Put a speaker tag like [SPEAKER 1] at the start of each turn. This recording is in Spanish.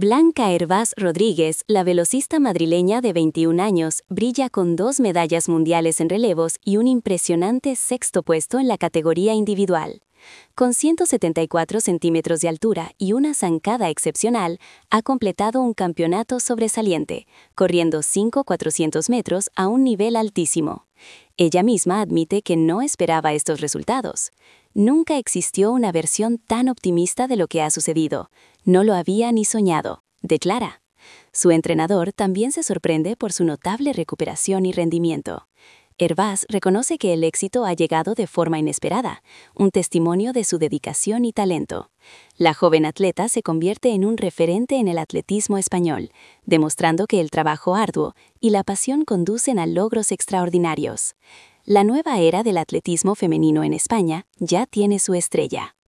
[SPEAKER 1] Blanca Hervás Rodríguez, la velocista madrileña de 21 años, brilla con 2 medallas mundiales en relevos y un impresionante sexto puesto en la categoría individual. Con 174 centímetros de altura y una zancada excepcional, ha completado un campeonato sobresaliente, corriendo 5.400 metros a un nivel altísimo. Ella misma admite que no esperaba estos resultados. Nunca existió una versión tan optimista de lo que ha sucedido. No lo había ni soñado, declara. Su entrenador también se sorprende por su notable recuperación y rendimiento. Hervás reconoce que el éxito ha llegado de forma inesperada, un testimonio de su dedicación y talento. La joven atleta se convierte en un referente en el atletismo español, demostrando que el trabajo arduo y la pasión conducen a logros extraordinarios. La nueva era del atletismo femenino en España ya tiene su estrella.